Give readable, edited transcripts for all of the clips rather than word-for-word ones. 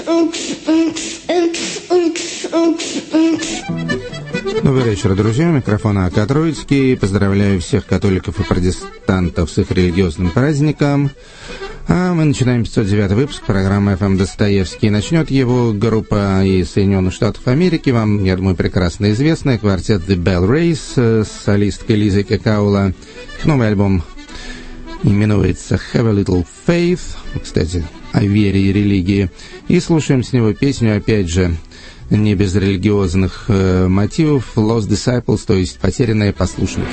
Добрый вечер, друзья. У микрофона АК Троицкий. Поздравляю всех католиков и протестантов с их религиозным праздником. А мы начинаем 509 выпуск программы «ФМ Достоевский». Начнет его группа из Соединенных Штатов Америки. Вам, я думаю, прекрасно известная. Квартет The Bell Race с солисткой Лизой Кекаула. Их новый альбом именуется «Have a Little Faith». Кстати, о вере и религии. И слушаем с него песню, опять же, не без религиозных мотивов, «Lost Disciples», то есть «Потерянные послушники».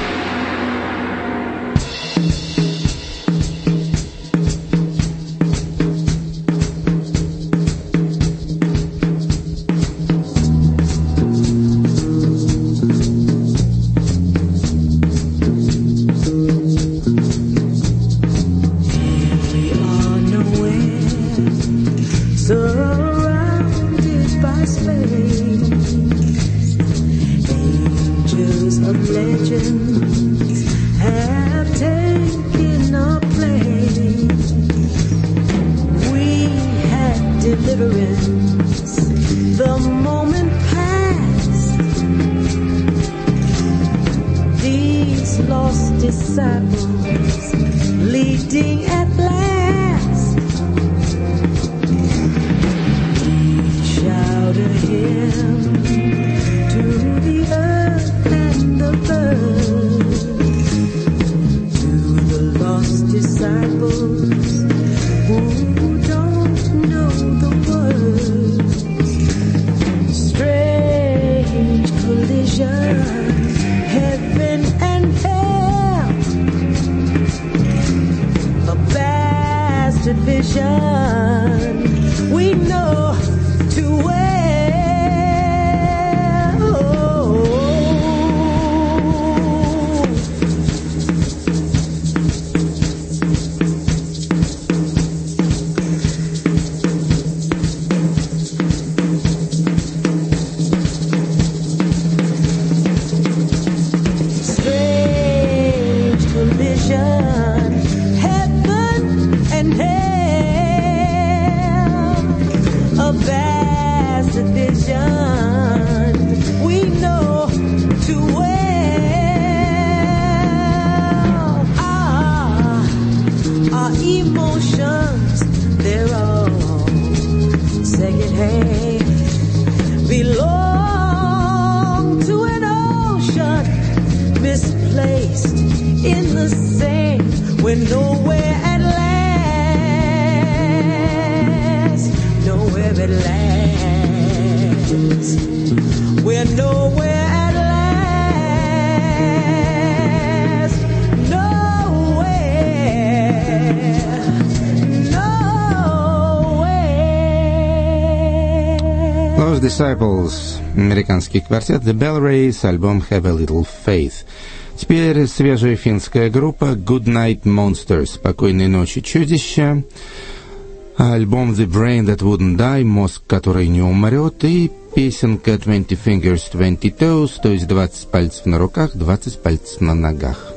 Disciples, американский квартет The Bell Race, альбом Have a Little Faith. Теперь свежая финская группа Good Night Monsters, спокойной ночи, чудища. Альбом The Brain That Wouldn't Die, мозг, который не умрет, и песенка 20 Fingers, 20 Toes, то есть 20 пальцев на руках, 20 пальцев на ногах.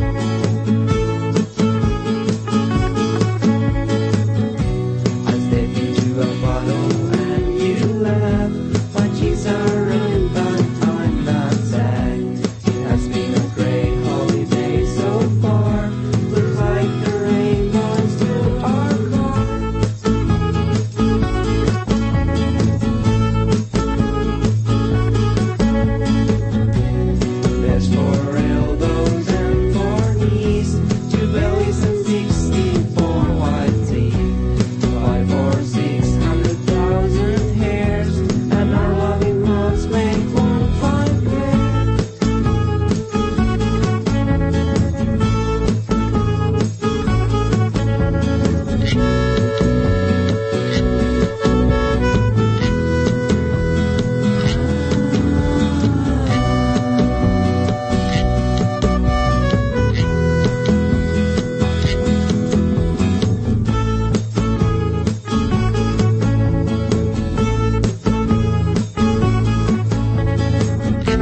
As they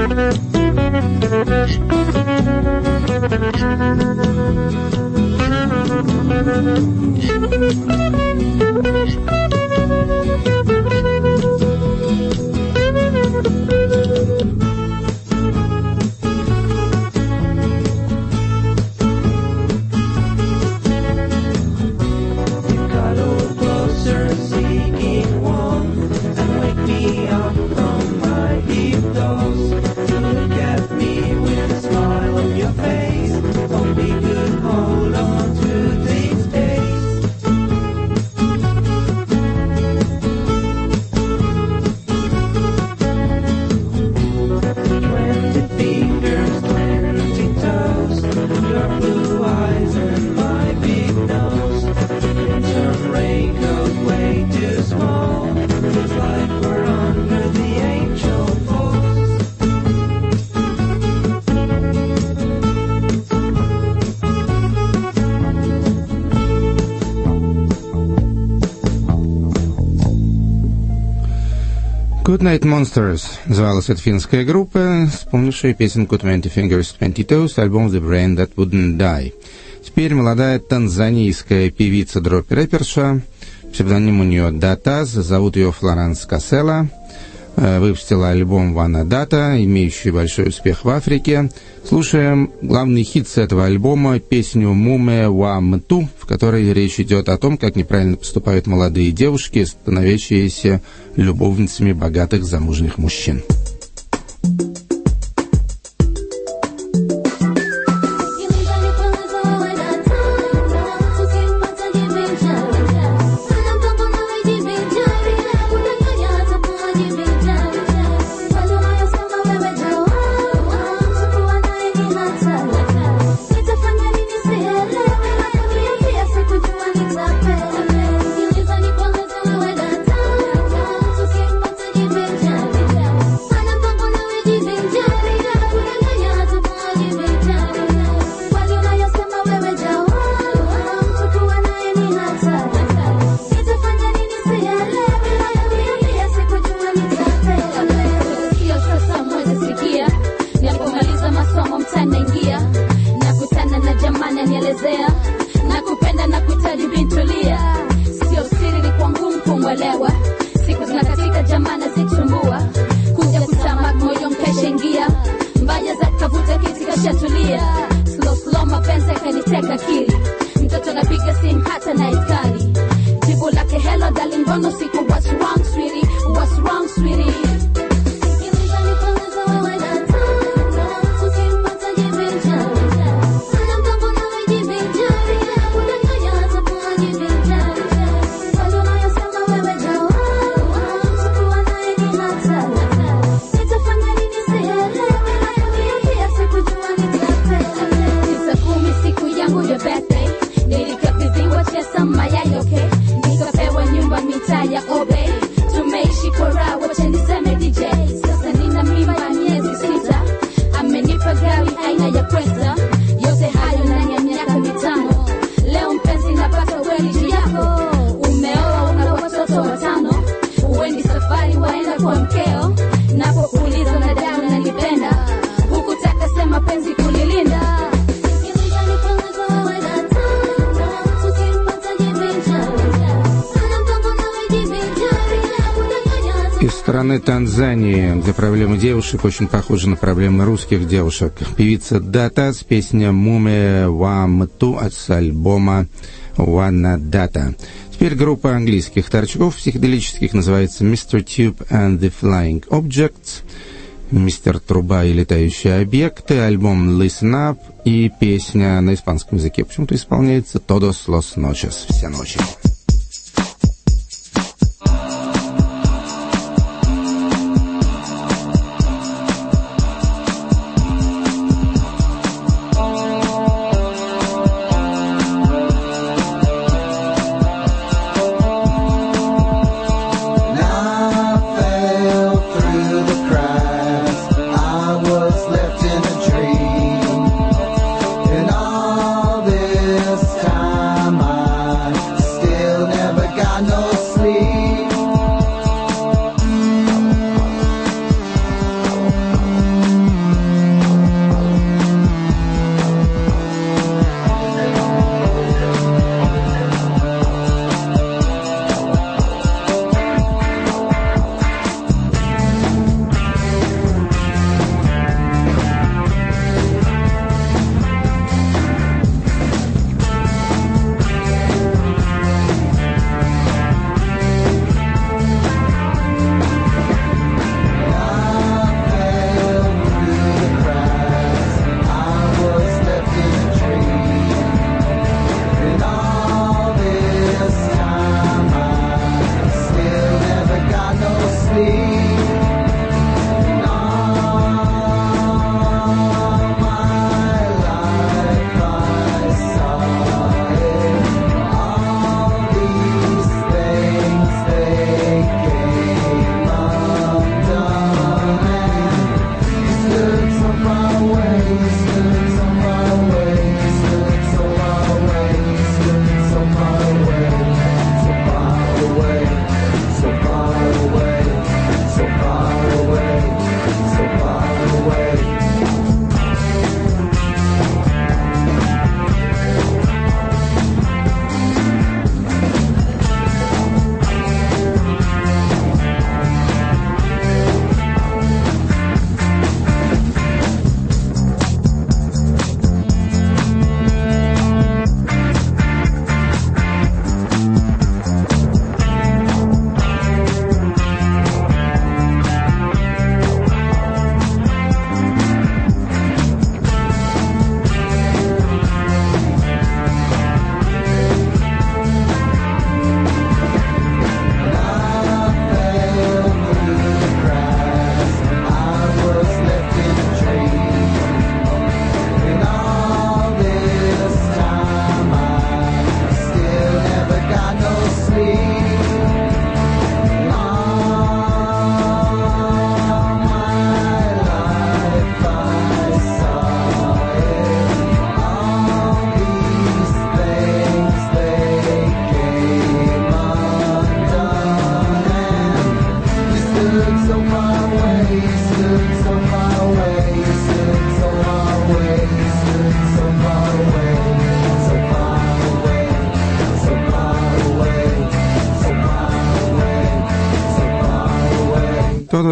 Goodnight Monsters называлась эта финская группа, исполнившая песенку 20 Fingers, 20 Toes, альбом The Brain That Wouldn't Die. Теперь молодая танзанийская певица-дроп-рэперша, псевдоним у нее Датаз, зовут ее Флоранс Касселла, выпустила альбом Вана Дата, имеющий большой успех в Африке. Слушаем главный хит с этого альбома, песню «Муме Ва Мту», в которой речь идет о том, как неправильно поступают молодые девушки, становящиеся любовницами богатых замужних мужчин. Страны Танзании, где проблемы девушек очень похожи на проблемы русских девушек. Певица Датаз, песня «Муме Ва Мту» с альбома «Вана Дата». Теперь группа английских торчков психоделических называется Mr. Tube and the Flying Objects, Мистер Труба и летающие объекты, альбом Listen Up и песня на испанском языке почему-то исполняется Todos los noches, все ночи. Still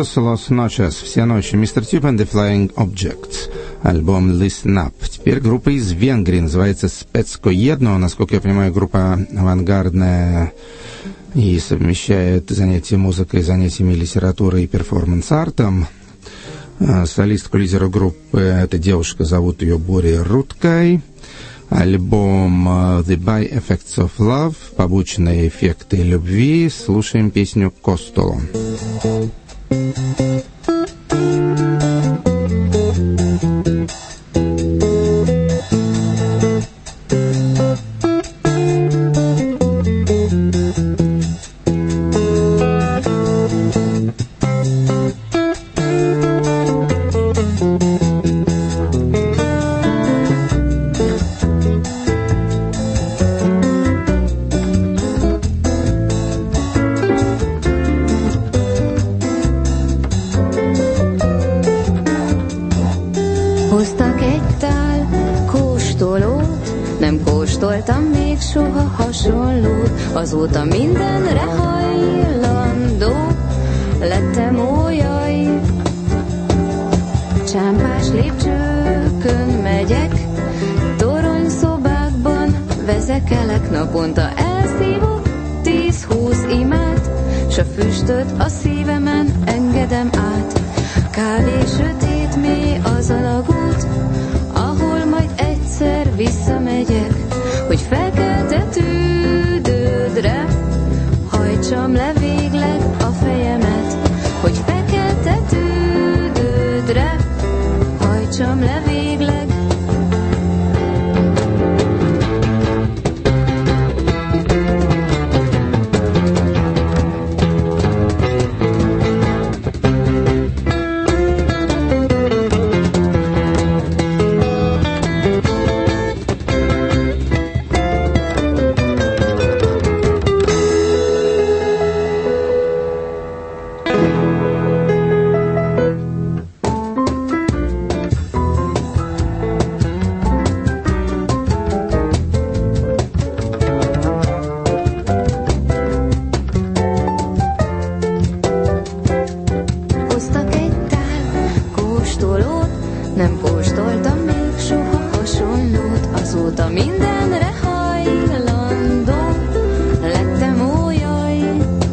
Todos los noches, все ночи, Mr. Tube and the Flying Objects, альбом Listen Up. Теперь группа из Венгрии, называется Specko Jedno, насколько я понимаю, группа авангардная и совмещает занятия музыкой, занятиями литературой и перформанс-артом. Солистку, лидеру группы, эта девушка, зовут ее Бори Руткай. Альбом The By-Effects of Love, побочные эффекты любви. Слушаем песню «Костоло». Hoztak egy tál kóstolót, nem kóstoltam még soha hasonlót, azóta mindenre hajlandó lettem ójaj. Csámpás lépcsőkön megyek, toronyszobákban vezekelek, naponta elszívok 10-20 imát, s a füstöt a szívemen engedem át. Kávé sötét mély az alagút, ahol majd egyszer visszamegyek, hogy fekete-tüdődre hajtsam le végleg a fejemet, hogy fekete-tüdődre hajtsam le végleg. Nem kóstoltam még soha hasonlót, azóta mindenre hajlandó lettem ójaj.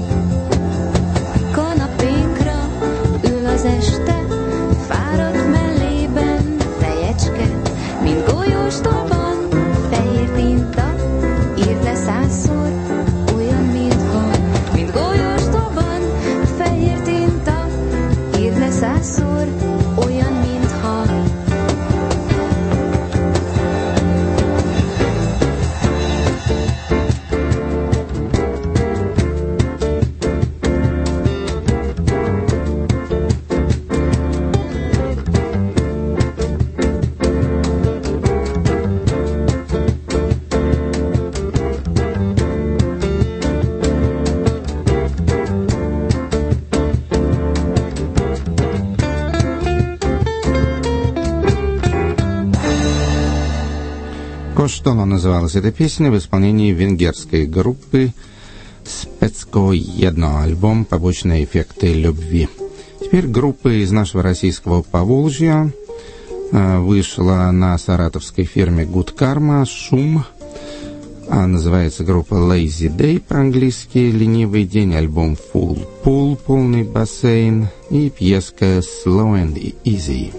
Kanapénkra ül az este, fáradt mellében fejecske, mint golyóstolban fehér tinta, írt le 100-szor, olyan, mintha, mint golyóstolban fehér tinta, írt le 100-szor, olyan, mintha. «Костоло» называлась эта песня в исполнении венгерской группы Specko Jedno, альбом «Побочные эффекты любви». Теперь группа из нашего российского Поволжья вышла на саратовской фирме Good Karma «Шум». Называется группа Lazy Day, по-английски «Ленивый день», альбом Full Pool, полный бассейн, и пьеска Slow and Easy.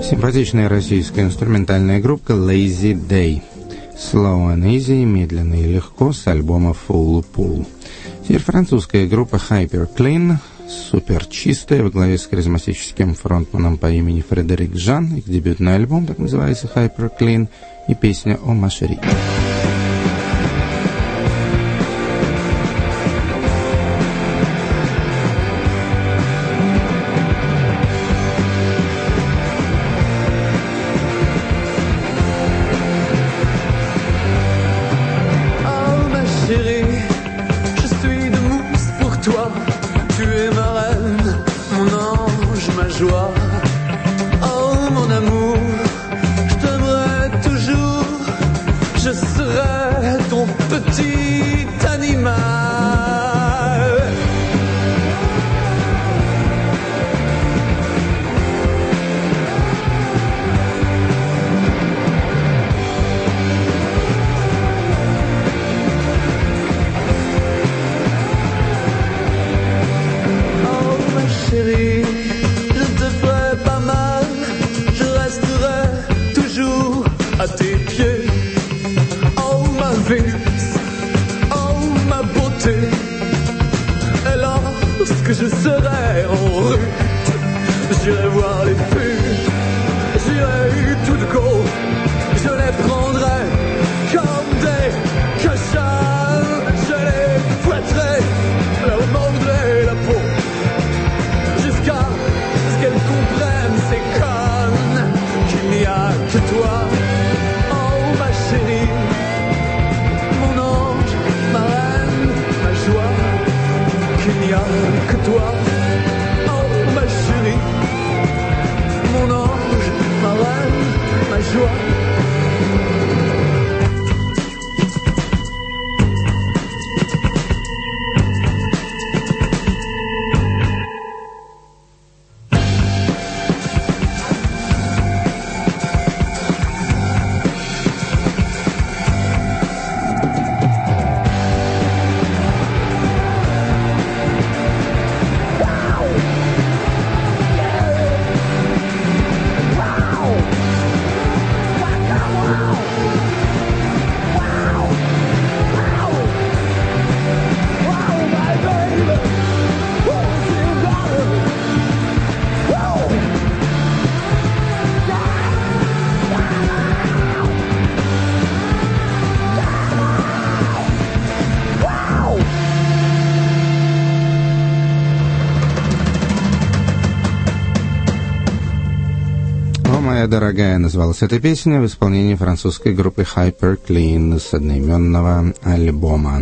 Симпатичная российская инструментальная группа Lazy Day. Slow and Easy, медленно и легко, с альбома Full Pool. Теперь французская группа Hyper Clean, супер чистая, во главе с харизматическим фронтманом по имени Фредерик Жан. Их дебютный альбом, так называется, Hyper Clean, и песня «О ма шери». Дорогая, называлась эта песня в исполнении французской группы Hyper Clean с одноименного альбома.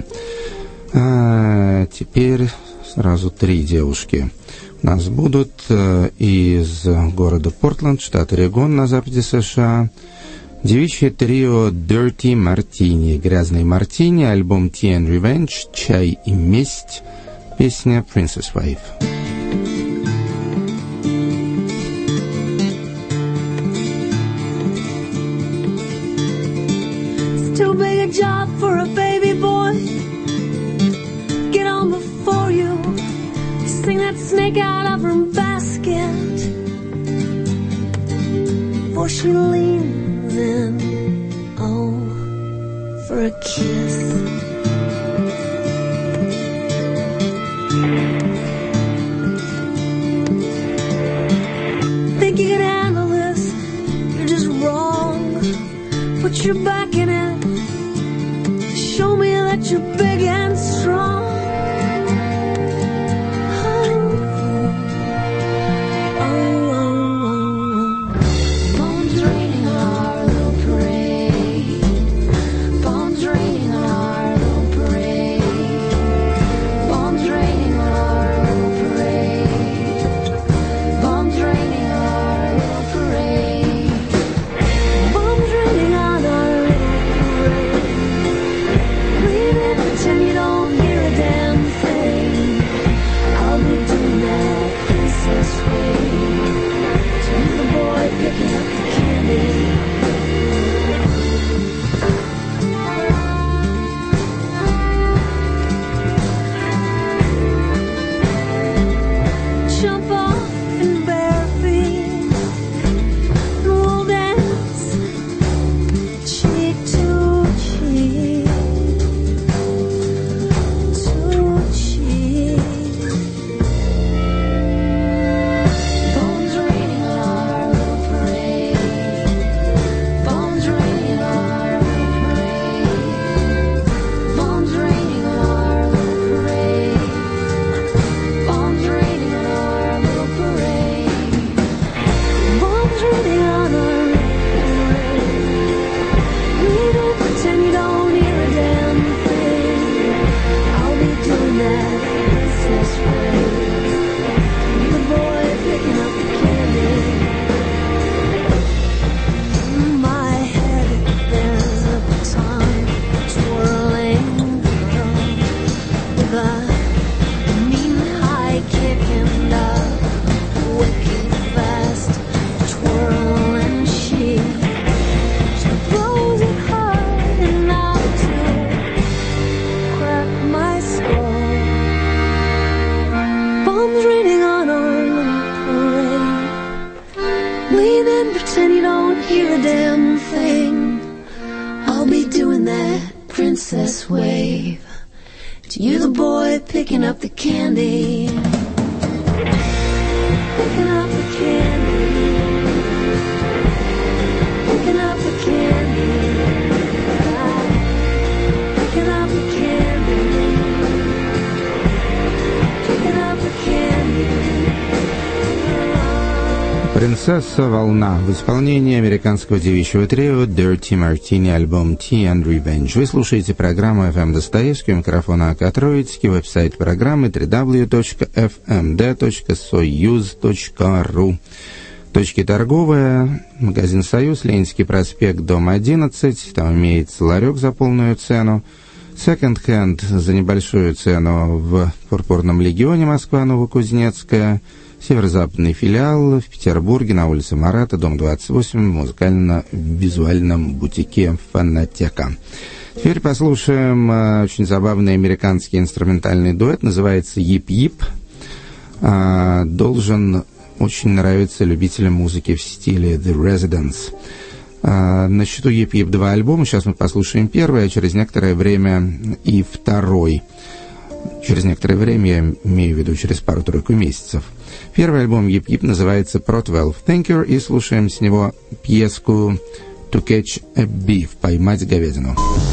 Теперь сразу 3 девушки у нас будут из города Портленд, штат Орегон, на западе США. Девичье трио Dirty Martini, грязный мартини, альбом Tea and Revenge, чай и месть, песня Princess Wife. Too big a job for a baby boy. Get on before you sing that snake out of her basket. For she leans in, oh, for a kiss. Think you can handle this? You're just wrong. Put your back in it. Show me that you're big and strong. Bones raining on our little parade. Bones raining on our little parade. Bones raining on our little parade. Bones raining on our little parade. Bones raining on our little parade. Pretend you don't hear it and you don't hear a damn thing. I'll be doing that princess wave to you, the boy picking up the candy. Picking up the candy. Picking up the candy. Picking up the candy. Picking up the candy. «Принцесса Волна» в исполнении американского девичьего трио Dirty Martini, альбом Tea and Revenge. Вы слушаете программу FM Достоевский, у микрофона АК Троицкий, веб-сайт программы www.fmd.soyuz.ru. Точки торговые, магазин «Союз», Ленинский проспект, дом 11, там имеется ларек за полную цену. Second Hand за небольшую цену в Пурпурном легионе, Москва, Новокузнецкая. Северо-западный филиал в Петербурге на улице Марата, дом 28, в музыкально-визуальном бутике «Фонотека». Теперь послушаем очень забавный американский инструментальный дуэт, называется «Yip-Yip». Должен очень нравиться любителям музыки в стиле The Residents. На счету «Yip-Yip» 2 альбома, сейчас мы послушаем первый, а через некоторое время и второй. Через некоторое время, я имею в виду через пару-тройку месяцев. Первый альбом Yip-Yip называется Pro 12 Thinker, и слушаем с него пьеску To Catch a Beef, поймать говядину.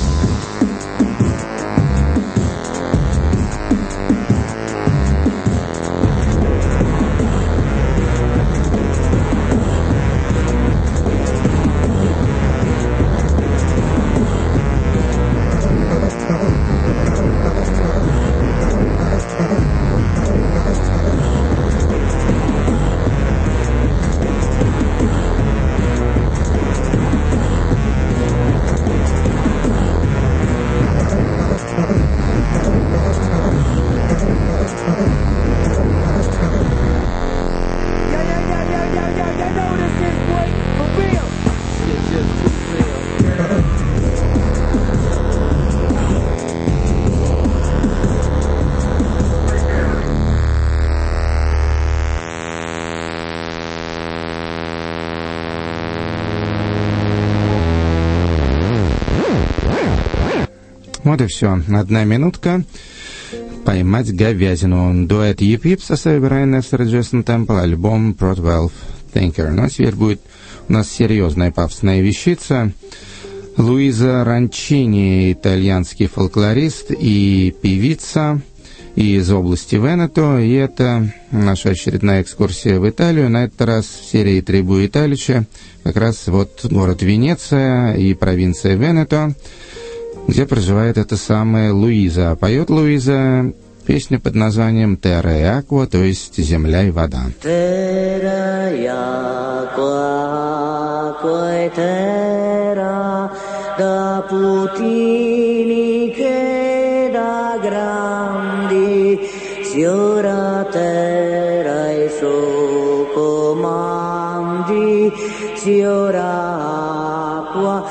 Вот и все. 1 минутка. Поймать говядину. Дуэт Yip-Yip в составе Брайана Эфстера, Джейсон Темпл, альбом Pro 12 Thinker. Ну а теперь будет у нас серьезная пафосная вещица. Луиза Ранчини, итальянский фольклорист и певица из области Венето. И это наша очередная экскурсия в Италию. На этот раз в серии «Трибу Италича» как раз вот город Венеция и провинция Венето, где проживает эта самая Луиза. Поет Луиза песню под названием «Terra e acqua», то есть «Земля и вода». Terra e acqua, acqua e terra, da puttini che da grandi, si ora terra e suo comandi, si ora acqua,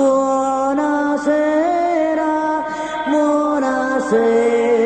buonasera, buonasera.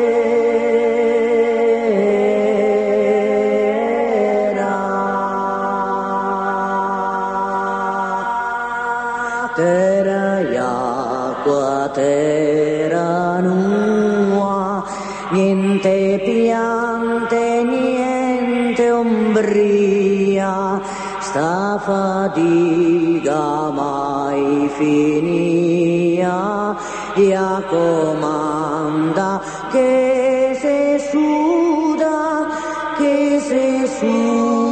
Terra e acqua, terra nua, niente piante, niente ombria, sta fatica mai finia, e comanda che se suda, che se suda.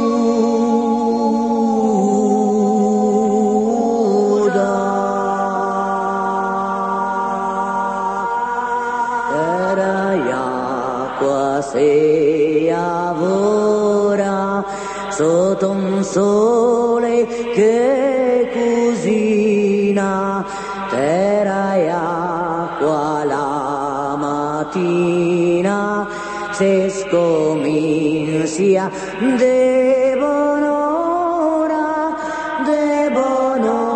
Se lavora sotto un sole che cucina, terra e acqua la mattina, se scomincia debonora, debonora.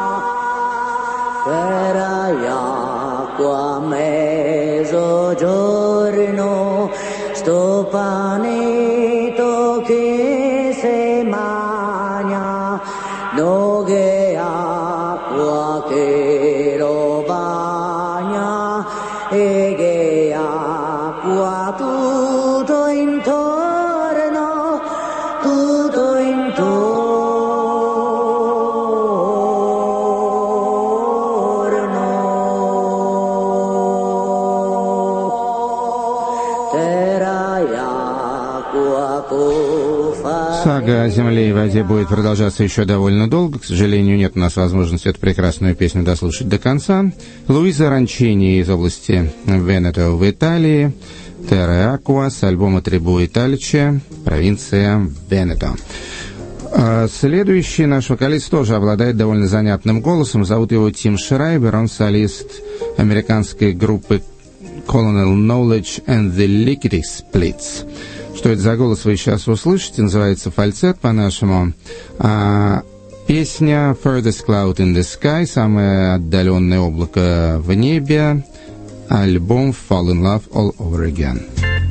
Terra e acqua, mezzogiorno Сага о земле и воде будет продолжаться еще довольно долго. К сожалению, нет у нас возможности эту прекрасную песню дослушать до конца. Луиза Ранчини из области Венето в Италии. Терре Аква с альбома Трибу Италиче, провинция Венето. Следующий наш вокалист тоже обладает довольно занятным голосом. Зовут его Тим Шрайбер. Он солист американской группы Colonel Knowledge and the Lickety Splits. Что это за голос, вы сейчас услышите. Называется фальцет по-нашему. Песня Furthest Cloud in the Sky, самое отдаленное облако в небе. Альбом Fall in Love All Over Again.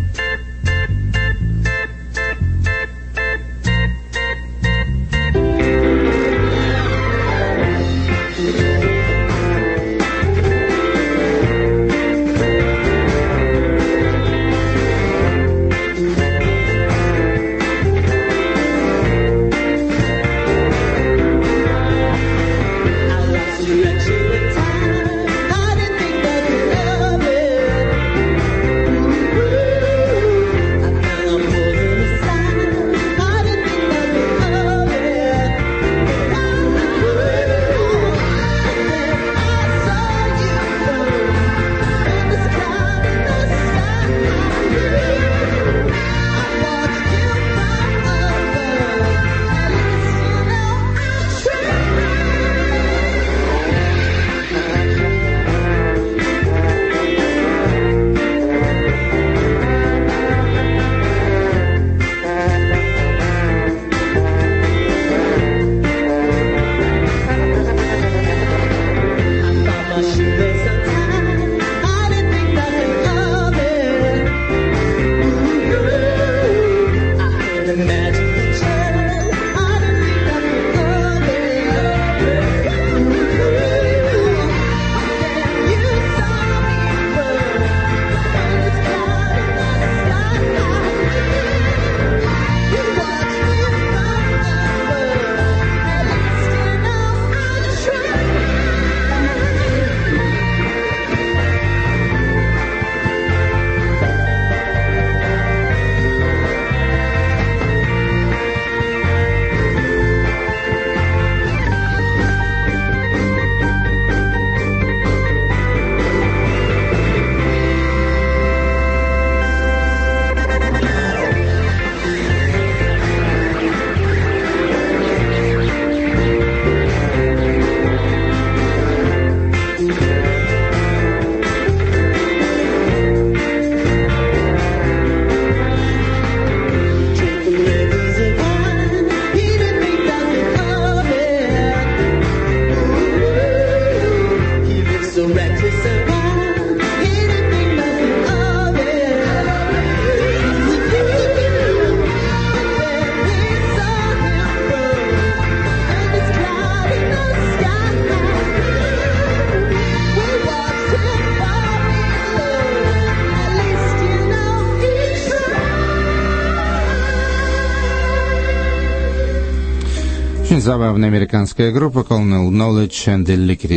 Очень забавная американская группа Colonel Knowledge and the Lickety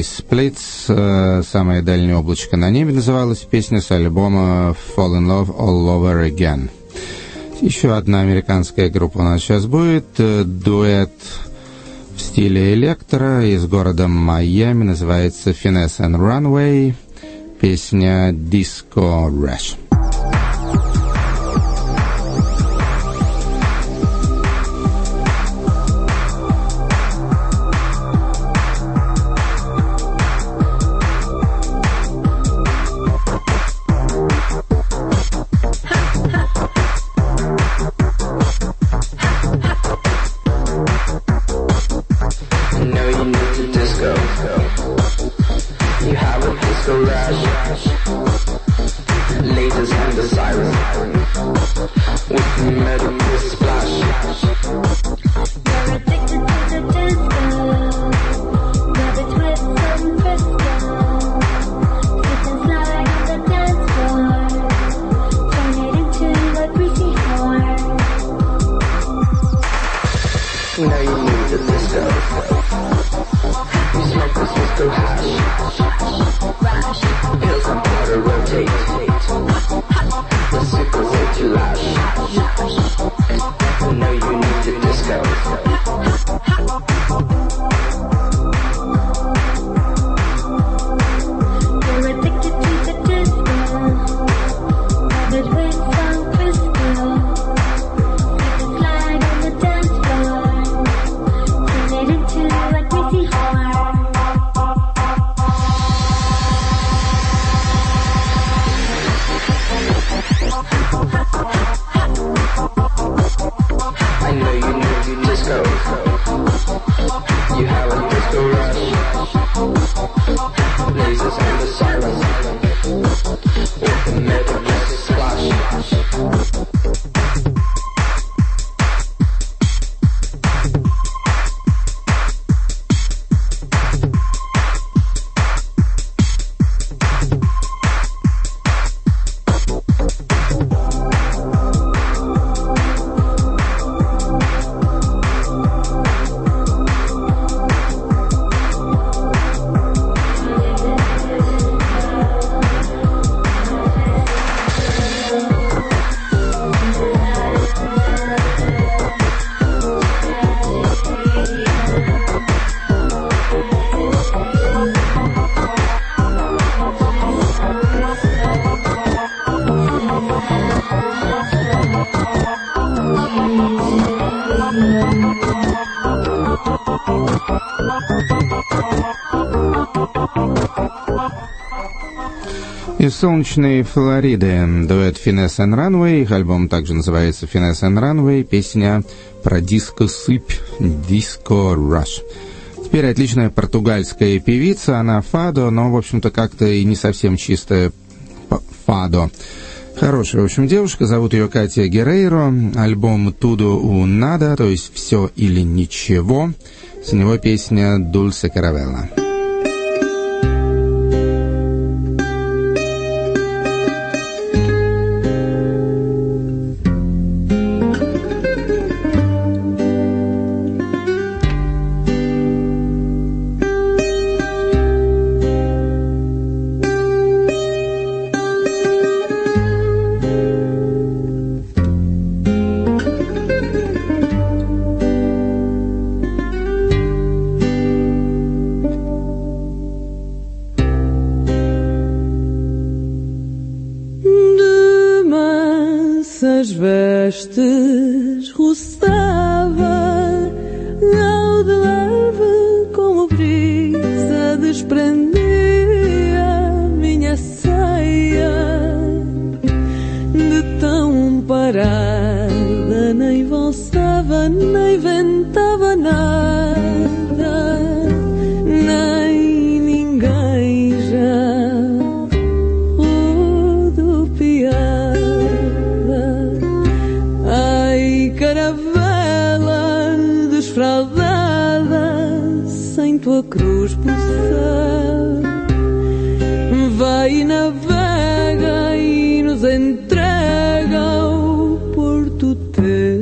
Splits. «Самое дальнее облачко на небе» называлась песня с альбома Fall in Love All Over Again. Еще одна американская группа у нас сейчас будет. Дуэт в стиле электро из города Майами. Называется Finesse and Runway. Песня Disco Rush. Now you need to Из солнечной Флориды дуэт Finesse and Runway. Их альбом также называется Finesse and Runway. Песня про диско-сыпь, Disco Rush. Теперь отличная португальская певица, она фадо, но, в общем-то, как-то и не совсем чистая фадо. Хорошая, в общем, девушка, зовут ее Катя Герейро. Альбом Tudo ou Nada, то есть «Все или ничего». С него песня «Dulce Caravella». Vestes roçava ao de leve como brisa desprendia minha saia de tão parada, nem valsava, nem ventava nada, nem ninguém já desfraldada, sem tua cruz por céu, vai e navega e nos entrega ao porto teu.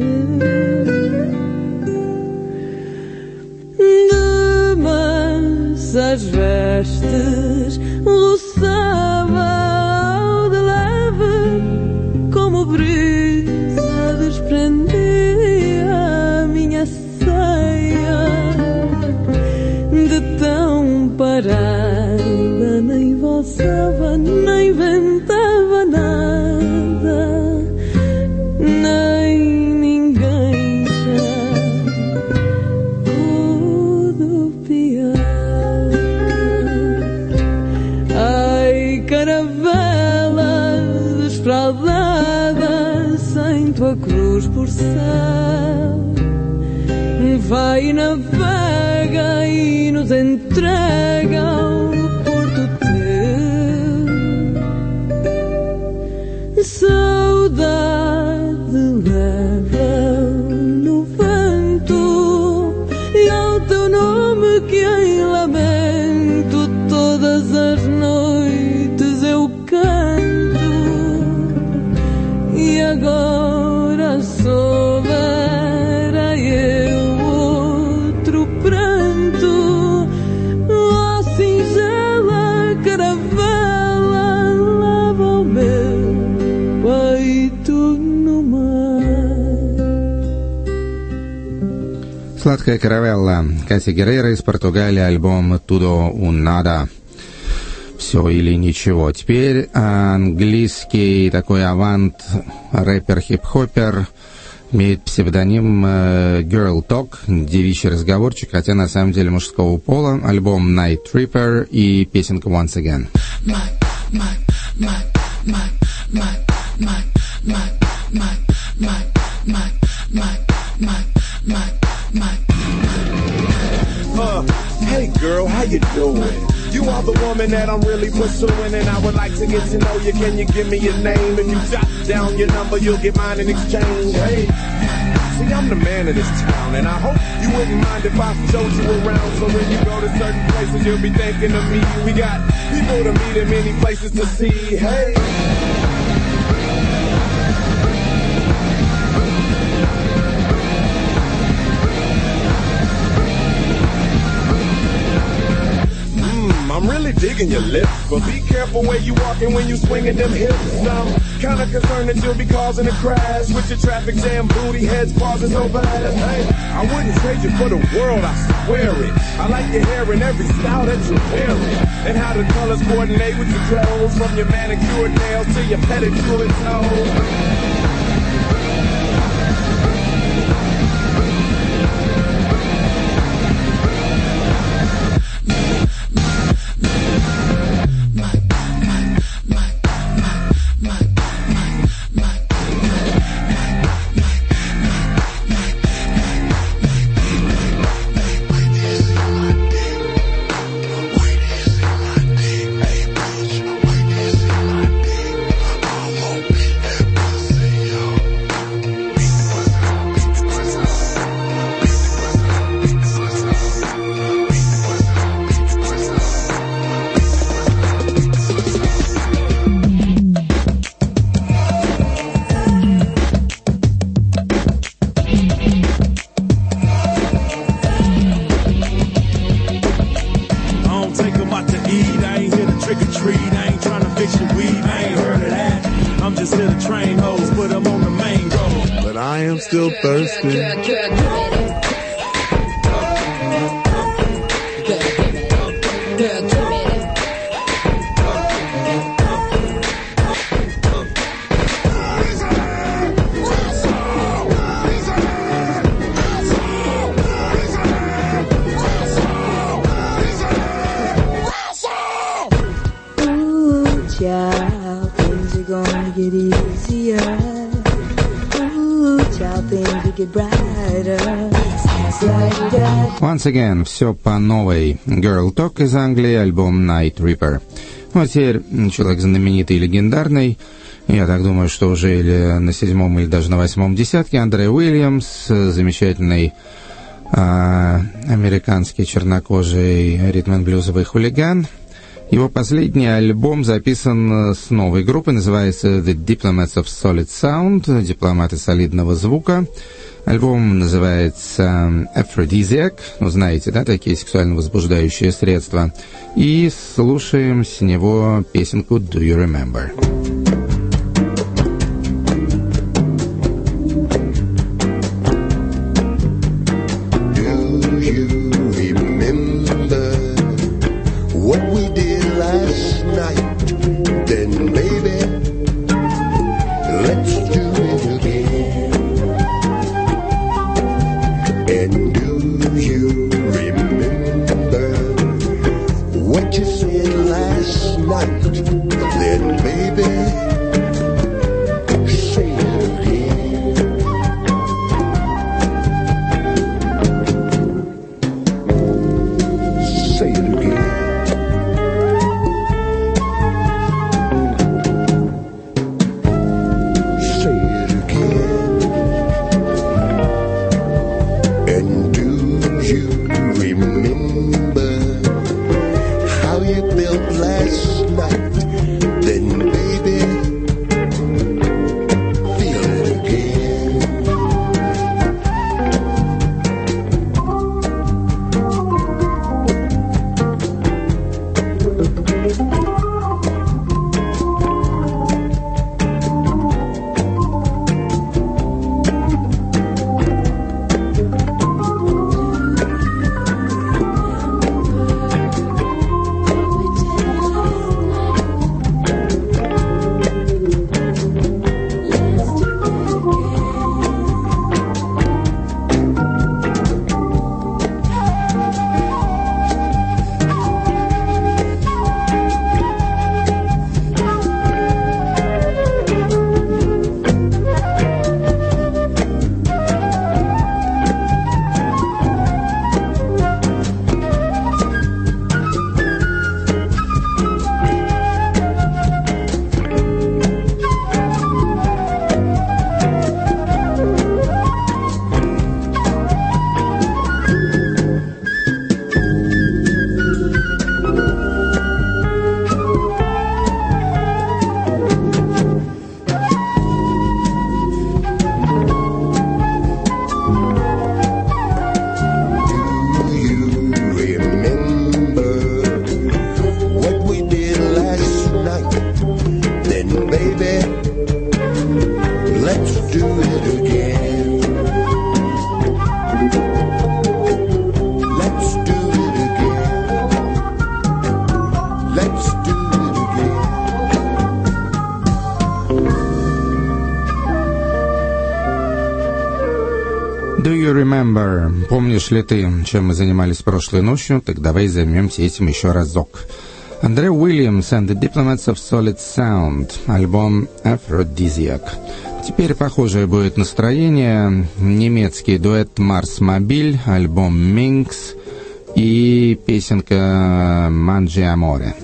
De mansas vestes roçava ao de leve como brisa desprendia minha saia de tão parada, nem valsava, nem ventava nada, nem ninguém já rodopiava. Ai, caravela desfraldada, sem tua cruz por céu, vai e navega e nos entrega ao porto teu. Saudade leva no vento e ao teu nome que em lamento todas as noites eu canto. E agora soubera eu outro pranto, ó singela caravela, lava o meu peito no mar. Сладкая каравелла. Катя Герейро из Португалии, альбом «Tudo ou Nada». Все или ничего. Теперь английский такой авант, рэпер, хип-хоппер, имеет псевдоним Girl Talk, девичий разговорчик, хотя на самом деле мужского пола. Альбом Night Tripper и песенка Once Again. Hey girl, how you doing? You are the woman that I'm really pursuing, and I would like to get to know you. Can you give me your name? If you jot down your number, you'll get mine in exchange. Hey, see, I'm the man of this town, and I hope you wouldn't mind if I showed you around. So when you go to certain places, you'll be thinking of me. We got people to meet and many places to see. Hey. I'm really digging your lips, but be careful where you walking when you swinging them hips. I'm kinda concerned that you'll be causing a crash with your traffic jam booty heads pausing so fast. Hey, I wouldn't trade you for the world, I swear it. I like your hair in every style that you're wearing, and how the colors coordinate with your clothes, from your manicured nails to your pedicured toes. My still thirsty. Child, things are gonna get easier. Ooh, child, things will get brighter. Once again, все по новой. Girl Talk из Англии, альбом Night Reaper. Ну, а теперь человек знаменитый и легендарный, я так думаю, что уже или на 7-м, или даже на 8-м десятке, Андре Уильямс, замечательный американский чернокожий ритм-н-блюзовый хулиган. Его последний альбом записан с новой группой, называется The Diplomats of Solid Sound, дипломаты солидного звука. Альбом называется Aphrodisiac, ну, знаете, да, такие сексуально возбуждающие средства. И слушаем с него песенку Do You Remember? Помнишь ли ты, чем мы занимались прошлой ночью? Так давай займемся этим еще разок. Андре Уильямс and the Diplomats of Solid Sound, альбом Aphrodisiac. Теперь похожее будет настроение. Немецкий дуэт Марс Мобиль, альбом Minx и песенка Mangi Amore.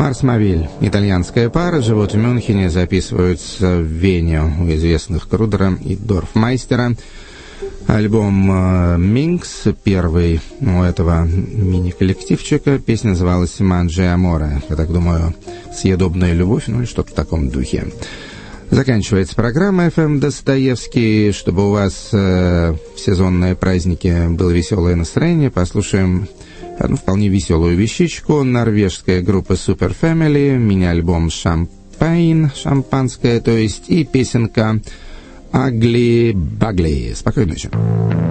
Марс-Мобиль. Итальянская пара, живут в Мюнхене, записываются в Вене у известных Крудера и Дорфмайстера. Альбом «Минкс», первый у этого мини-коллективчика. Песня называлась «Манджи Аморе». Я так думаю, «Съедобная любовь», ну или что-то в таком духе. Заканчивается программа FM Достоевский. Чтобы у вас в сезонные праздники было веселое настроение, послушаем одну вполне веселую вещичку. Норвежская группа Super Family, мини-альбом «Шампайн», шампанское, то есть, и песенка «Ugly Bugly». Спокойной ночи.